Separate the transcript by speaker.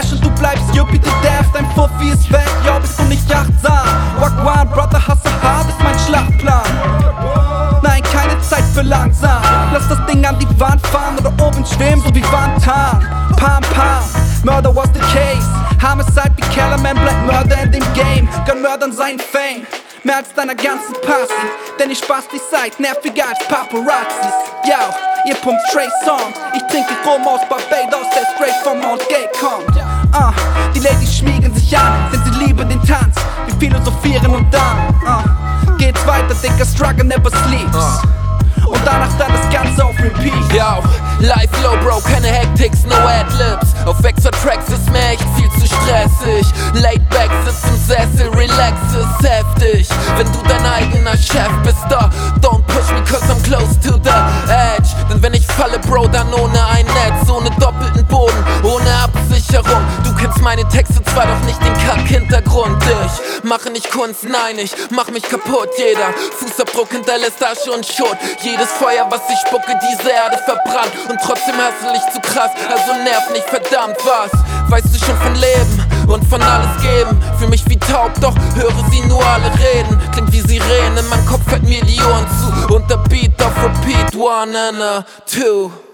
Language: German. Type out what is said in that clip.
Speaker 1: Cash und du bleibst Yuppie to Death. Dein Fuffi ist weg, yo, bist du nicht achtsam. Wagwan, Brother, hasse hart, ist mein Schlachtplan. Nein, keine Zeit für langsam. Lass das Ding an die Wand fahren oder oben schwimmen, so wie Van Tan. Pam, pam, Murder was the case. Homicide wie Kellerman, bleibt Mörder in dem Game. Gönn Mördern sein Fame, mehr als deiner ganzen Party. Denn ich spaß die Zeit, nerviger als Paparazzis. Yo, ihr pumpt Trey Songs. Ich trinke Rum aus Barbados, der straight vom Mount Gay kommt. Die Ladies schmiegen sich an, denn sie lieben den Tanz. Wir philosophieren und dann geht's weiter, Dicker, struggle never sleeps. Und danach dann das Ganze auf Repeat.
Speaker 2: Yo, life low, bro, keine Hektics, no Adlibs. Auf extra Tracks ist mir echt viel zu stressig. Laid back, sitz im Sessel, relax, ist heftig. Wenn du dein eigener Chef bist, da don't push me cause I'm close to the edge. Denn wenn ich falle, Bro, dann ohne ein Netz, ohne doppelten Boden, ohne Absicherung. Du kennst meine Texte zwar, doch nicht den Kack-Hintergrund. Ich mache nicht Kunst, nein, ich mach mich kaputt. Jeder Fußabdruck hinterlässt Asche und Schutt. Jedes Feuer, was ich spucke, diese Erde verbrannt. Und trotzdem hassel ich zu krass, also nerv nicht, verdammt was. Weißt du schon von Leben und von alles geben. Fühl mich wie taub, doch höre sie nur alle reden. Klingt wie Sirenen, in meinem Kopf fällt mir die Ohren zu. Und der Beat auf Repeat, 1 and a 2.